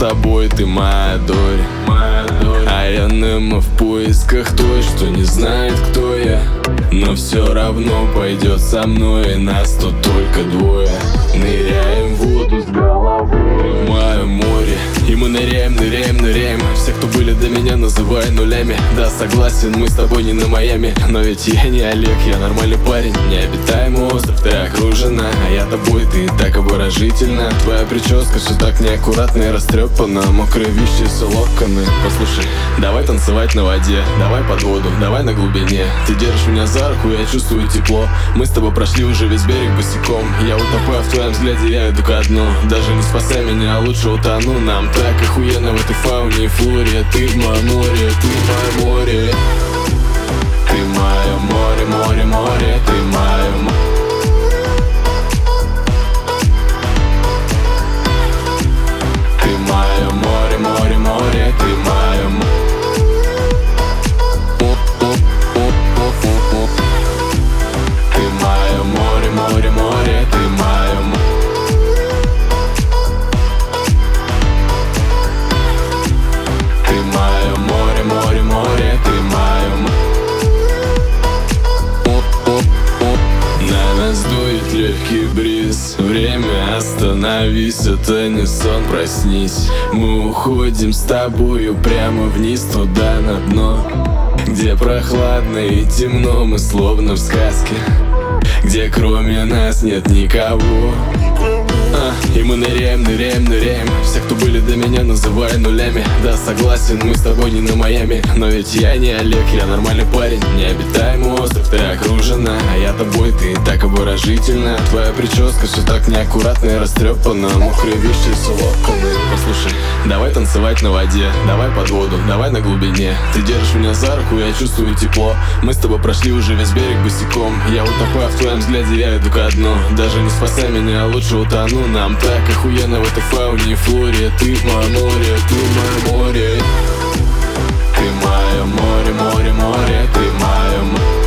тобой, ты моя Дори. А я Немо в поисках той, что не знает, кто я, но все равно пойдет со мной, и нас тут только двое. Ныряем в воду с головой в моем море, и мы ныряем, ныряем, ныряем. Все, кто были до меня, называй нулями. Да, согласен, мы с тобой не на Майами, но ведь я не Олег, я нормальный парень. Необитаемый остров, ты окружена, а я тобой, ты так обворожительна. Твоя прическа все так неаккуратно и растрепана, мокрые вещи локоны. Послушай, давай танцевать на воде, давай под воду, давай на глубине. Ты держишь меня за руку, я чувствую тепло. Мы с тобой прошли уже весь берег босиком. Я утопаю в твоем взгляде, я иду ко дну. Даже не спасай меня, лучше утону. Нам так охуенно в этой фауне и флоре. Ты в моем море, ты в моем море. Ты мое море, море, море, ты мое море. Ты мое море, море, море, ты мое море. Ты мое море, море, море, ты мое море. Ты мое море, море, море, ты мое море. На нас дует легкий бриз. Время остановись, это не сон, проснись. Мы уходим с тобою прямо вниз, туда на дно, где прохладно и темно, мы словно в сказке, где кроме нас нет никого. И мы ныряем, ныряем, ныряем. Все, кто были до меня, называй нулями. Да, согласен, мы с тобой не на Майами, но ведь я не Олег, я нормальный парень. Необитаемый остров, ты окружена, а я тобой, ты так обворожительна. Твоя прическа все так неаккуратно и растрепана, мокрые вещи локоны. Послушай, давай танцевать на воде, давай под воду, давай на глубине. Ты держишь меня за руку, я чувствую тепло. Мы с тобой прошли уже весь берег босиком. Я утопаю в твоем взгляде, я иду ко дну. Даже не спасай меня, лучше утону. Нам так охуенно в этой фауне и флоре. Ты в моем море, ты в моем море. Ты мое море, море, море, ты мое море.